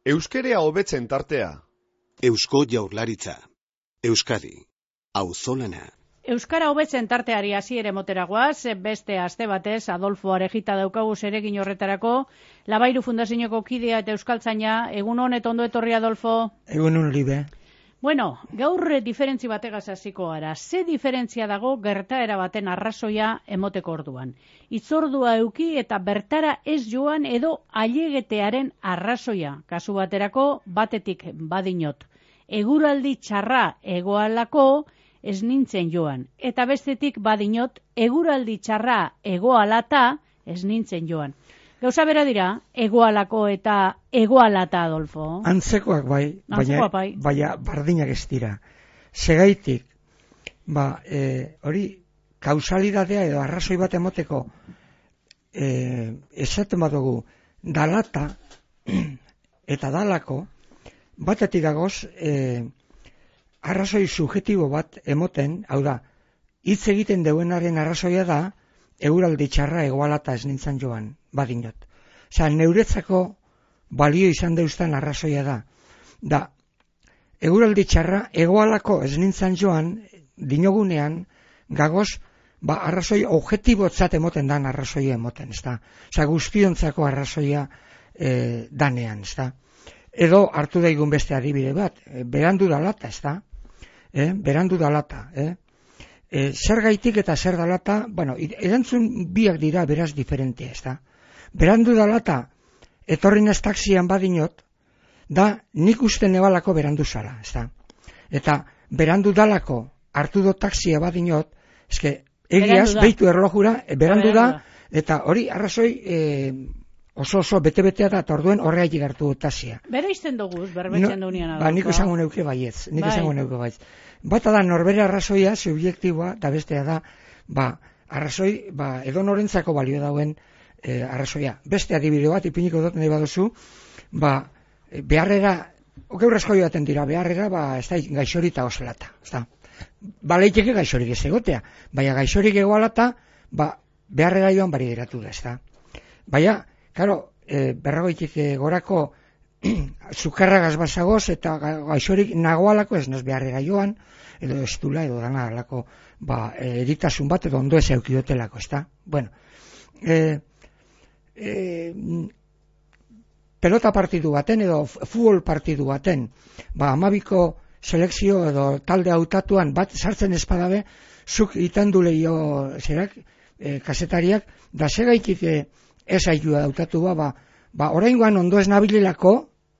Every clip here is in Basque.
Euskerea hobetzen tartea. Eusko Jaurlaritza. Euskadi. Auzolana. Euskara hobetzen tarteari hasiera moteragoaz, beste aste batez Adolfo Arejita daukagu zeregin horretarako, Labairu Fundazioko kidea eta euskaltzaina. Egunon eta ondo etorri, Adolfo. Egunon, Libe. Bueno, gaur diferentzi bategaz hasiko gara. Ze diferentzia dago gertaera baten arrazoia emoteko orduan? Hitzordua eduki eta bertara ez joan edo ailegetearen arrazoia. Kasu baterako batetik badinot. Eguraldi txarra egoalako ez nintzen joan. Eta bestetik badinot, eguraldi txarra egoalata ez nintzen joan. Gauza bera dira, egoalako eta egoalata, Adolfo. Antzekoak bai, baina bardinak ez dira. Segaitik, hori kausalidadea edo arrazoi bat emoteko esaten badugu dalata eta dalako, batetik dagoz arrazoi subjetibo bat emoten, hau da, hitz egiten deuenaren arrazoia da, eguraldi txarra egoalata ez nintzen joan, badinot. Osea, neuretzako balio izan deustan arrazoia da. Da, eguraldi txarra egoalako ez nintzen joan, dinogunean, gagoz, arrazoi objetibotzat emoten dan arrazoia emoten, ezta. Osea, guztiontzako arrazoia danean, ezta. Edo hartu daigun beste adibide bat, berandu dalata, ezta. Berandu dalata, zer gaitik eta zer dalata, erantzun biak dira beraz diferentea, ezta. Berandu dalata, etorri naz taxian badinot, da nik uste nebalako berandu zala, ezta. Eta berandu dalako hartu do taxia badinot, eske egiaz, beitu erlojura, berandu da, eta hori arrazoi oso bete-betea da, eta orduen horreatik hartu do taxia. Bera izten duguz, berbetzen duenean. Nik esango neuke baietz, Bata da norbere arrazoia, subjektiboa, da bestea da, arrazoi, edo norentzako balio dauen arrazoia. Beste adibide bat, ipiniko dut nahi baduzu, beharrera, gaur asko joaten dira, beharrera, ez da, gaixorita oselata, ez da. Leiteke gaixorik ez egotea, baina gaixorik egoalata, beharrera joan bari geratu da, ez da. Baina, karo, berragoitik gorako, zukarragaz basagoz eta gaixorik nagoalako ez naz beharrera joan, edo ez dula, edo dana alako eritasun bat, edo ondo ez eukiotelako, ez da? Bueno, pelota partidu baten, edo futbol partidu baten, 12ko selekzio edo talde hautatuan bat sartzen espadabe, zuk itandu lehio zerak, kasetariak, da segaitik ez ailua hautatu oraingoan ondo ez nabilelako,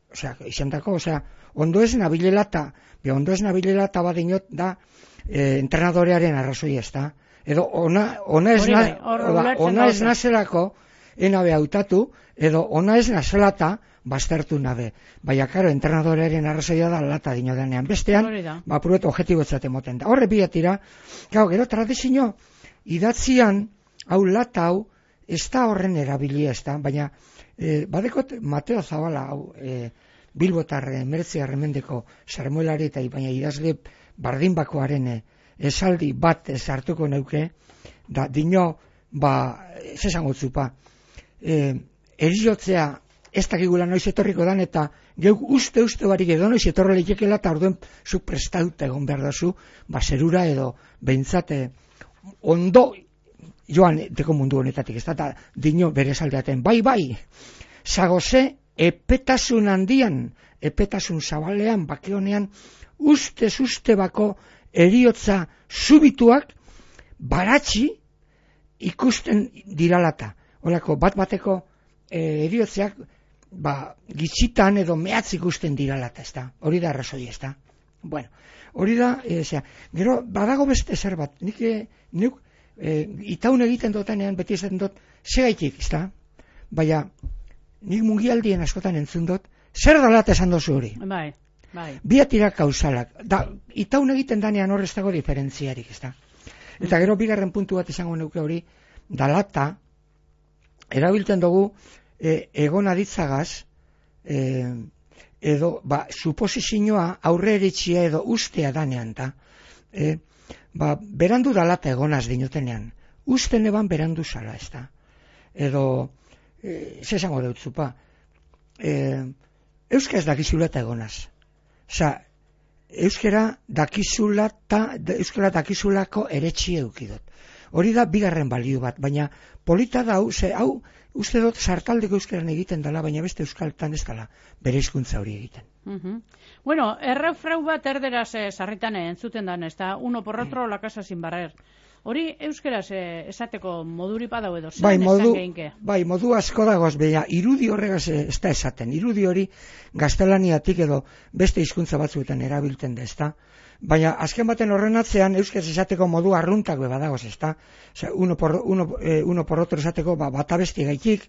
ondo ez nabilelata badinot da entrenadorearen arrazoi ez da. Edo ona ez nazelako enabe hautatu, edo ona ez nazelata baztertu nabe. Baina, karo, entrenadorearen arrazoia da lata dino denean. Bestean, puruet objetibotzat emoten da. Horre bilatira, gero tradizio idatzian, hau lata hau, ez da horren erabilia ez da, baina badekot Mateo Zabala, Bilbotar Meretzi Arremendeko sarmuelari eta baina idazle bardinbakoaren esaldi bat hartuko neuke, da dino, ez esango zupa, eriotzea ez dakigula noiz etorriko dan, eta geuk uste barik edo noiz etorre lehiekela, eta orduen zuk prestauta egon behar dazu, zerura edo behintzate ondo joan deko mundu honetatik, ez da, dino bere saldeaten, bai, zagoze, epetasun handian, epetasun zabalean, bakeonean, uste bako eriotza subituak baratxi ikusten diralata. Olako, bateko eriotzeak gitxitan edo mehatz ikusten diralata, ez da. Hori da arrazoi, ez da. Bueno, hori da, gero, badago beste zer bat, nik itaun egiten dotanean, beti esaten dut, segaitik, ez da. Baina, nik mungialdien askotan entzun dut, zer dalata esan dozu hori? Bai. Biatira kausalak. Itaun egiten danean horrez dago diferentziarik, ez da. Eta gero bigarren puntu bat izango neuke hori, dalata, erabiltzen dugu, egon aditzagaz, edo, suposizioa aurre eritxia edo ustea danean, da. Berandu dalata egonaz dinotenean. Usten eban berandu zala, ez da. Edo, ze esango dut zupa, euskaz dakizula eta egonaz. Osa, euskara dakizulako eretxi eukidot. Hori da bigarren balio bat, baina polita da hau uste dut sartaldeko euskaran egiten dela, baina beste euskaltan ez dela bere hizkuntza hori egiten. Bueno, errefrau bat erderaz sarritan entzuten dan, ez da, uno por otro la casa sin barrer. Hori euskeraz esateko moduri padau edo, zen esan geinke? Bai, modu asko dagoz, baina irudi horregaz ez da esaten. Irudi hori gaztelaniatik edo beste hizkuntza batzuetan erabilten da, ez da. Baina azken baten horren atzean euskaz esateko modu arruntak badagoz, ez da. Osea, uno por otro esateko bata besti gaitik,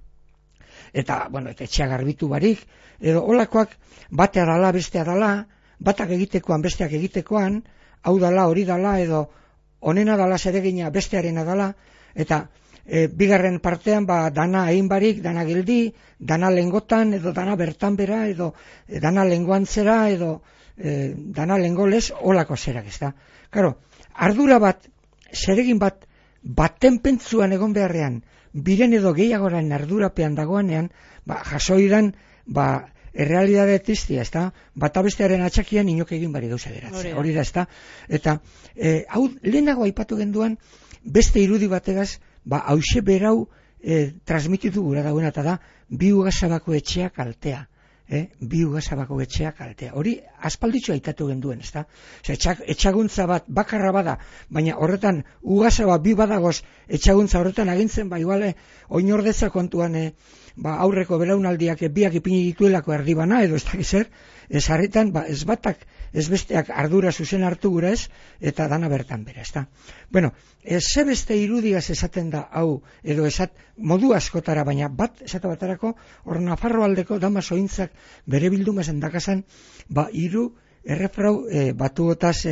eta, bueno, eta etxea garbitu barik, edo olakoak batea dala, bestea dala, batak egitekoan, besteak egitekoan, hau dala, hori dala, edo onena dala zeregina bestearena dala, eta bigarren partean dana egin barik, dana gildi, dana lengotan, edo dana bertan bera, edo dana lengoantzera, edo dana lengolez, olako zerak, ez da. Karo, ardura bat, zeregin bat, baten pentsuan egon beharrean, biren edo gehiagoran ardurapean dagoanean, jasoidan, errealidade tiztia, ez da, bata bestearen atxakian inok egin bari gauza geratzen, hori da, ez da. Eta, hau, lehenago aipatu genduan, beste irudi bategaz, hause berau transmititu gura dagoena, eta da, bi ugasabako etxeak altea. Bi ugasabako etxeak altea. Hori, aspalditxo aitatu genduen, ez da. Etxaguntza bat bakarra bada, baina horretan ugasaba bi badagoz etxaguntza horretan agintzen, iguale, oinordetza kontuan, aurreko belaunaldiak biak ipini dituelako erdibana, edo ez dakiz zer, ez harritan, ez batak, ez besteak ardura zuzen hartu gura ez, eta dana bertan bera, ez da. Bueno, ze beste irudiaz esaten da hau, edo modu askotara, baina bat, esate batarako, hor Nafarro aldeko dama sointzak bere bildumazen dakazan, hiru errefrau batuotaz,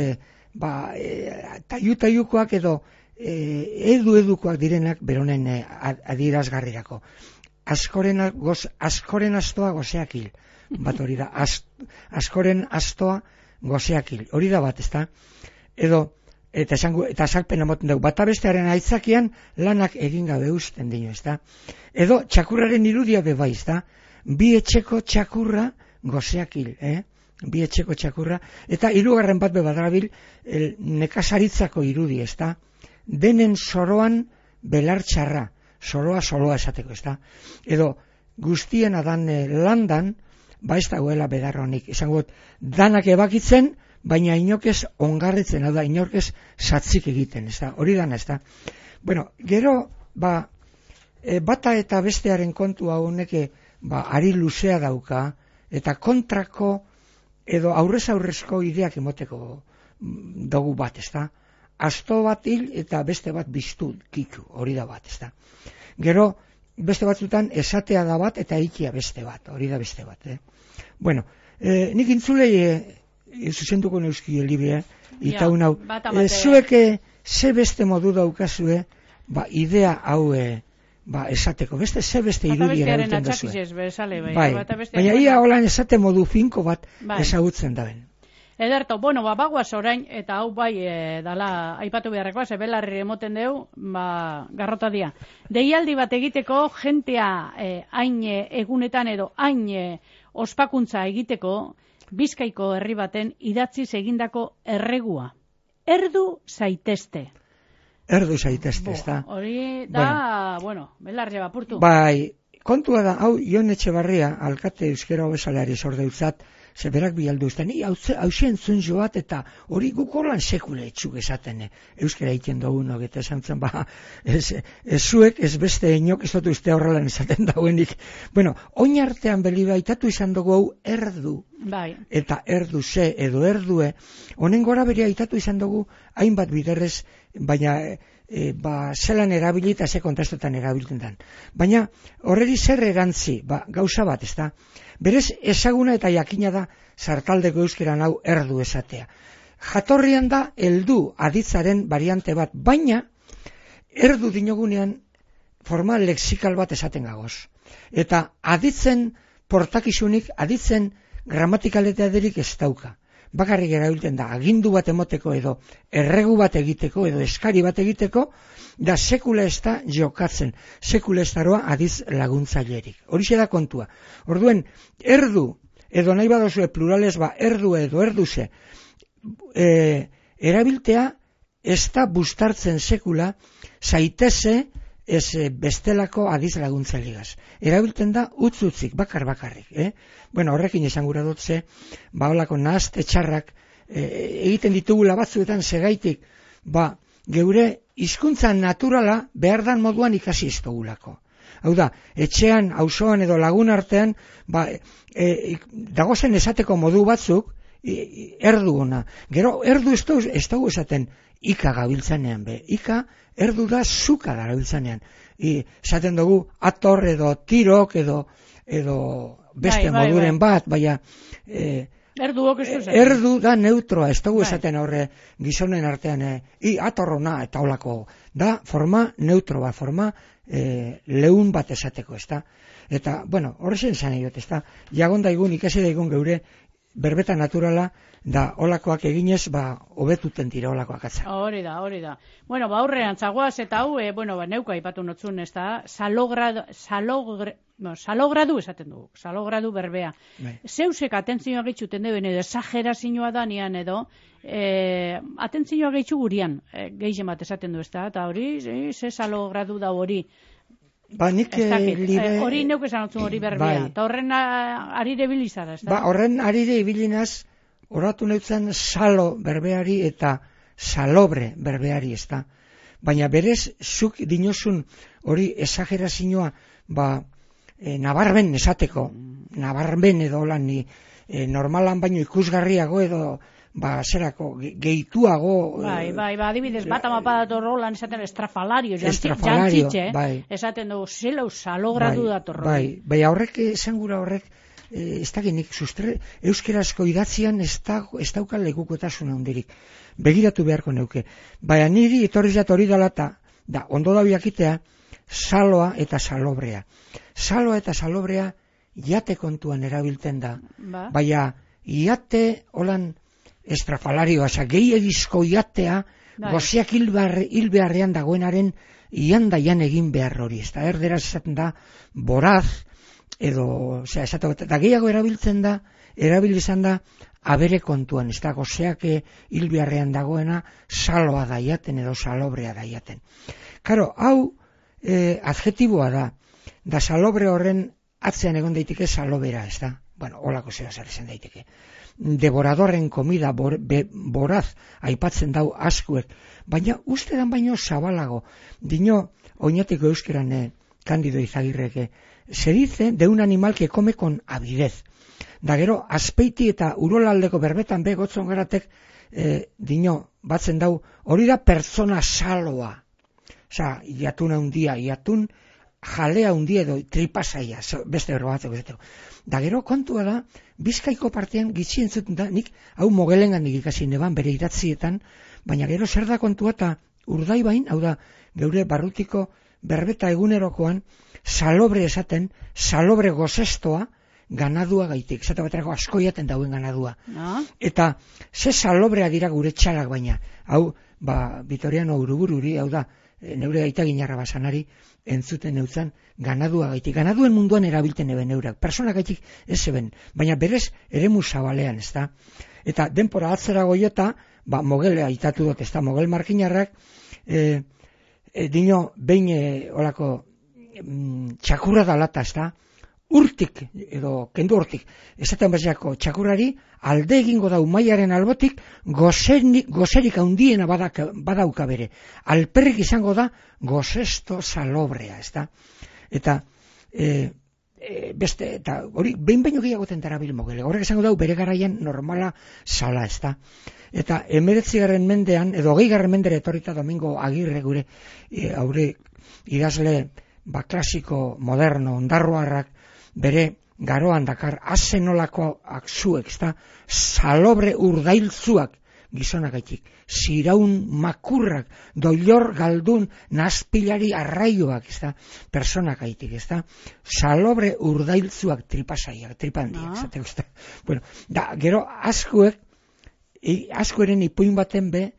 taiu-taiukoak edo edu-edukoak direnak beronen adierazgarrirako. Askoren astoa gozeak hil. Bat hori da, askoren astoa gozeak hil. Hori da bat, ez da? Eta azalpen emoten dugu, bata bestearen aitzakian lanak egin gabe usten dino, ez da? Edo txakurraren irudia bebai, ez da? Bi etxeko txakurra gozeak hil, Bi etxeko txakurra. Eta hirugarren bat bebadarabil nekazaritzako irudi, ez da? Denen soroan belar txarra. Soloa esateko, ez da. Edo guztien adan landan, ez dagoela bedarronik. Esango, danak ebakitzen, baina inorkez ongarritzen, hau da, inorkez satzik egiten, ez da. Hori dana, ez da. Bueno, gero, bata eta bestearen kontua honeke, ari luzea dauka, eta kontrako, edo aurrezko ideak emoteko dugu bat, ez da. Asto bat hil eta beste bat biztu kiku, hori da bat, ez da. Gero, beste batzutan esatea da bat eta ikia beste bat, hori da beste bat. Bueno, nik intzulei zuzenduko neuski librea, itaun hau. Zueke ze beste modu daukazue, idea hau esateko, ze beste irudi erabiltzen duzue. Baina ia holan esate modu finko bat ezagutzen daben. Ederto, bueno, bagoaz orain, eta hau bai dala aipatu beharrekoa, belarri emoten deu, garrota dia. Deialdi bat egiteko, jentea hain egunetan edo hain ospakuntza egiteko, Bizkaiko herri baten idatziz egindako erregua. Erdu zaitezte. Erdu zaitezte, ez da. Hori da, bueno, belarri bapurtu. Bai, kontua da, hau Jon Etxebarria, alkate euskera hobesalari zordeutzat, zeberak bialdu uzten, hausen zun joat eta hori gukolan sekule etxuk esaten, euskera egiten dugun, eta esan zen, ez zuek, ez beste inok ez dut uste horrelan esaten dauenik. Bueno, oin artean beliba itatu izan dugu hau erdu, eta erdu ze edo erdue, honen gora berea itatu izan dugu hainbat biderrez, baina zelan erabili eta ze kontestutan erabiltzen den. Baina horreri zer erantzi, gauza bat, ez da? Berez ezaguna eta jakina da sartaldeko euskeran hau erdu esatea. Jatorrian da heldu aditzaren variante bat, baina erdu dinogunean formal lexikal bat esaten gagoz. Eta aditzen portakizunik, aditzen gramatikaletea derik ez dauka. bakarrik erabiltzen da agindu bat emoteko edo erregu bat egiteko edo eskari bat egiteko, da sekula ez da jokatzen, sekula ez daroa adiz laguntzailerik. Horixe da kontua. Orduen, erdu, edo nahi badozue plurales erdu edo erduze, erabiltea ez da bustartzen sekula, zaiteze ez bestelako adiz laguntzailegaz. Erabiltzen da utz-utzik, bakarrik. Bueno, horrekin esan gura dutze, holako nahazte txarrak egiten ditugula batzuetan segaitik, geure hizkuntza naturala behar dan moduan ikasi ez dugulako. Hau da, etxean, auzoan edo lagun artean, dagozen esateko modu batzuk, erdu ona. Gero, erdu ez dugu esaten ika gabiltzanean be. Ika, erdu da zuka gabiltzanean. Esaten dugu ator edo tirok edo beste moduren bat, baina erdu da neutroa, ez dugu esaten horre gizonen artean atorrona eta holako da forma neutroa, forma leun bat esateko, ez da? Eta, bueno, horrezen zan egot, ez da? Jagon daigun, ikasi daigun geure berbeta naturala da olakoak eginez, hobetuten dira olakoak atza. Hori da. Bueno, aurrean zagoaz eta hau, neuka aipatu notzun, ez da, salogradu esaten dugu, salogradu berbea. Zeusek atentzioa gehitxuten duen edo esagerazioa danian edo, atentzioa gehitxu gurian, gehien bat esaten du, ez da, eta hori, ze salogradu da hori. Nik hori neuk esan otzun hori berbea, eta horren arire bilizara, ez da? Horren arire ibilinaz, oratu neutzen salo berbeari eta salobre berbeari, ez da. Baina berez, zuk dinozun hori esagerazioa, nabarben esateko, nabarben edo lan normalan baino ikusgarriago edo zerako, gehituago... adibidez, bat amapadator rolan esaten estrafalario, jantzitxe, esaten dugu, zelau salogradu dator roli. Bai, horrek, esan gura horrek, ez dakinik, euskerazko idatzian ez dauka lekukotasun handirik. Begiratu beharko neuke. Baina niri etorri zat hori dela da, ondo da biakitea, saloa eta salobrea. Saloa eta salobrea jate kontuan erabiltzen da. Baina, jate holan estrafalarioa, gehiagizko jatea, goziak hil beharrean dagoenaren ian egin behar hori. Ez da, erderaz esaten da, boraz, edo, eta gehiago erabiltzen da, erabilizan da, abere kontuan, ez da, gozeak hil beharrean dagoena, saloa daiaten edo salobrea daiaten. Karo, hau adjetiboa da salobre horren atzean egon daiteke salobera, ez da? Bueno, holako zera zarezan daiteke. Devoradorren komida, boraz, aipatzen dau askuek, baina ustedan baino zabalago, dino, oinatiko euskeran Candido Izagirreke, se dice de un animal que come con avidez. Da gero, Azpeiti eta Urolaldeko berbetan gotzon garatek, dino, batzen dau, hori da pertsona saloa. Osa, iatun handia, iatun jalea handia edo tripasaia, beste berro batzeko zeteko. Da gero, kontua da, Bizkaiko partean gitxi entzuten da, nik hau mogelengan ikasi neban bere idatzietan, baina gero zer da kontua eta Urdaibain, hau da, geure barrutiko berbeta egunerokoan, salobre esaten, salobre gozestoa, ganadua gaitik, esate baterako askoiaten dauen ganadua. Eta, ze salobrea dira gure txalak baina, hau, Vitoriano Urubururi, hau da, neure gaita ginarra basanari, entzuten neutzan, ganadua gaitik. Ganaduen munduan erabilten eben neurak, persona gaitik ez eben, baina berez eremu zabalean, ez da. Eta denpora atzera goiota, mogelea itatu dut, ez da, mogel markinarrak, dino, behin olako txakurra dalata, ez da, urtik, edo kendu urtik, esaten bazako txakurrari, alde egingo da umaiaren albotik, gozerik handiena badauka bere. Alperrik izango da, gozesto salobrea, ez da. Eta, beste, eta hori, behin baino gehiagoten darabil mogele. Horrek izango dau, bere garaian normala sala, ez da. Eta, 19. mendean, edo 20. mendere etorrita Domingo Agirre gure, haure idazle, klasiko, moderno, ondarroarrak, bere garoan dakar azenolakoak zuek, ezta, salobre urdailtzuak gizonagaitik, ziraun makurrak, doilor galdun nazpilari arraioak, ezta, personagaitik, ezta, salobre urdailtzuak tripasaiak, tripandiak, ezta. Bueno, da, gero askuek askoren ipuin baten be,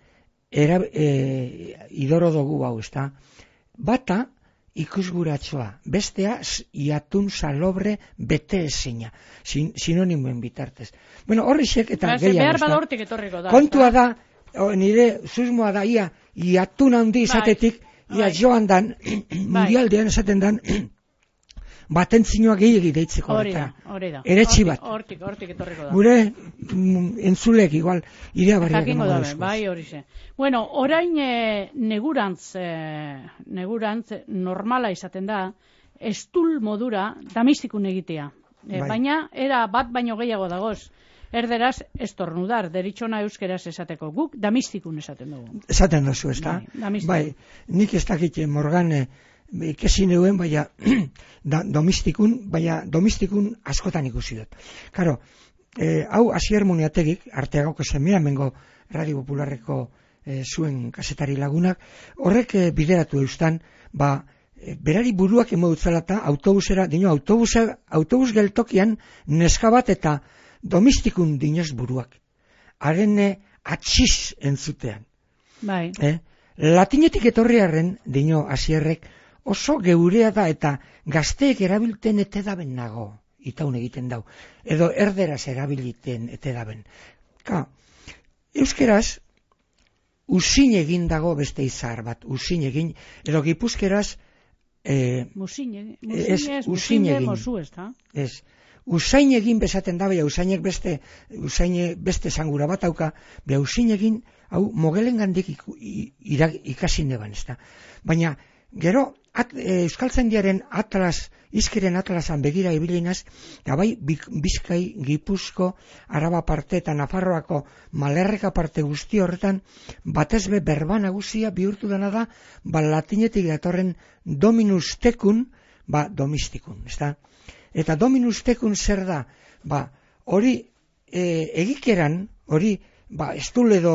idoro dugu hau, ezta? Bata, ikusguratsoa, bestea, iatun salobre bete ezina, sinonimoen bitartez. Bueno, horrixek eta gehiago, behar badortik etorriko da. Kontua da, nire susmoa da, iatun handi izatetik, joan dan, mundialdean esaten dan, batentzinoa gehiagi deitzeko. Hori da. Eretxi bat. Hortik etorriko da. Gure entzulek igual idea barriak emango dabe, bai horixe. Bueno, orain negurantz normala izaten da, estul modura damistikun egitea. Baina, era bat baino gehiago dagoz. Erderaz, estornudar, deritzona euskeraz esateko. Guk damistikun esaten dugu. Esaten duzu, ez da? Bai, nik ez dakit Morgan ikesi neuen, baina domistikun askotan ikusi dut. Karo, hau Asier Muniategik, Arteagoko semea, mengo Radio Popularreko zuen kasetari lagunak, horrek bideratu eustan, berari buruak emodutzalata autobusera, autobus geltokian neska bat eta domistikun dinez buruak. Haren atxiz entzutean. Bai. Latinetik etorriarren, dino Asierrek, oso geurea da eta gazteek erabilten etedaben nago, itaun egiten dau. Edo erderaz erabiliten etedaben. Euskeraz, usin egin dago beste izar bat, usin egin, edo gipuzkeraz, usin egin. Ez. Usain egin bezaten da, bea usainek beste zangura bat auka, bea usain egin, hau mogelen gandik ikasin neban, ez da. Baina, gero, Euskaltzaindiaren atlas, izkiren atlasan begira ibilinaz, eta bai Bizkai, Gipuzko, Araba parte eta Nafarroako Malerreka parte guzti horretan, batezbe berba nagusia bihurtu dena da, latinetik datorren dominus tecum, domistikun, ez da. Eta dominus tecum zer da, hori egikeran, hori, estul edo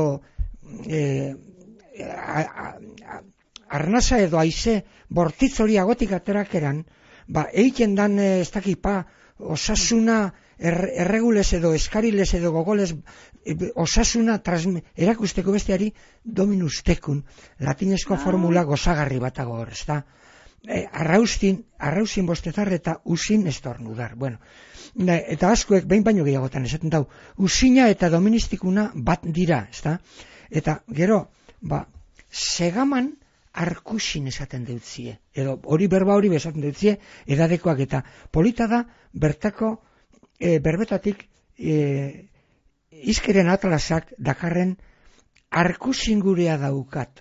arnasa edo aize bortitz hori agotik aterakeran, egiten dan ez dakipa osasuna erregulez edo eskariles edo gogoles osasuna erakusteko besteari dominus tecum, latinezko formula gozagarri batago hor, ez da. Arrausin bostezar eta usin estornudar. Bueno, eta askoek behin baino gehiagotan esaten dau, usina eta doministikuna bat dira, ez da? Eta gero, segaman arkusin esaten deutzie, edo hori berba hori esaten deutzie, edadekoak eta polita da bertako berbetatik izkeren atlasak dakarren arkusin gurea daukat.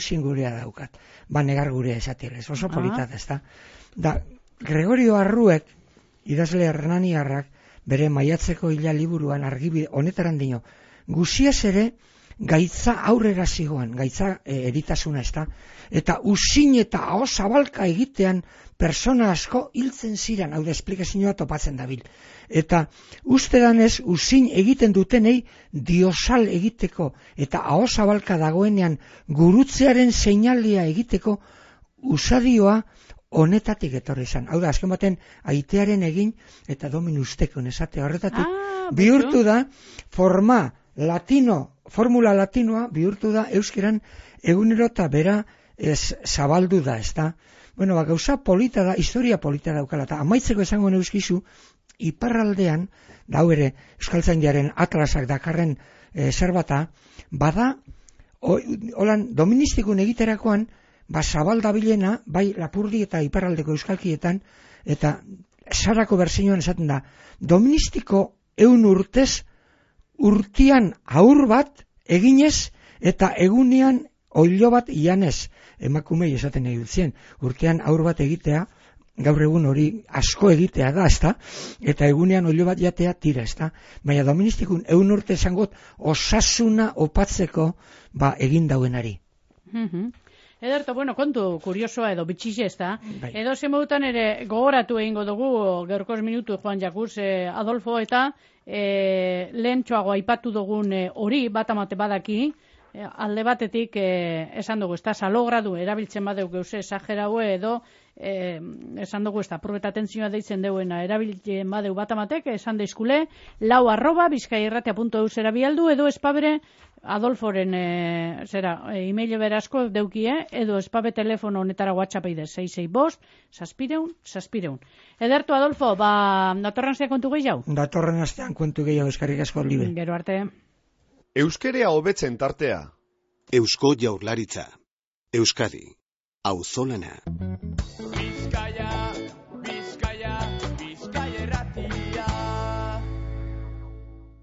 Negar gurea esatirez, oso polita da, ez da. Da, Gregorio Arruek, idazle hernaniarrak, bere maiatzeko hila liburuan argibide honetaran dino, guziaz ere gaitza aurrera zigoan, gaitza eritasuna, ez da. Eta usin eta aho zabalka egitean persona asko hiltzen ziren, hau da esplikazioa topatzen dabil. Eta uste danez, usin egiten dutenei diosal egiteko eta aho zabalka dagoenean gurutzearen seinalia egiteko usadioa honetatik etorri izan. Hau da, azken baten aitearen egin eta dominus tecum esate horretatik bihurtu da formula latinoa bihurtu da euskeran egunero eta bera zabaldu da, ez da. Bueno, gauza polita da, historia polita daukala, eta amaitzeko esango neuskizu, iparraldean, da hau ere, Euskaltzaindiaren atlasak dakarren zerbata, bada, holan, doministikun egiterakoan, zabaldabilena, bai Lapurdi eta iparraldeko euskalkietan, eta sarako berzioan esaten da, doministiko 100 urtez, urtian aur bat eginez, eta egunean oilo bat ianez, emakumei esaten nahi dutzen, urtean aur bat egitea, gaur egun hori asko egitea da, ezta? Eta egunean oilo bat jatea tira, ezta? Baina doministikun 100 urte esangot osasuna opatzeko egin dauenari. Ederto, bueno, kontu kuriosoa edo bitxixe, ezta? Edo zemodutan ere gogoratu egingo dugu gaurkoz minutu Juan Jakuz Adolfo eta lehen txoago aipatu dugun hori bat amate badaki, alde batetik esan dugu, ez da salogradu erabiltzen badeu geuse esageraue edo esan dugu, ez da probeta atentzioa deitzen deuena erabiltzen badeu bat amatek, esan deizkule, lau@bizkaierratia.eus erabialdu edo espabere Adolforen email berazko deukie, edo espabe telefono honetara WhatsApp eide, 665-600-600. Edertu, Adolfo, datorren astean kontu gehiago? Datorren astean kontu gehiago, eskerrik asko, Libe. Gero arte. Euskerea hobetzen tartea. Eusko Jaurlaritza. Euskadi. Auzolana.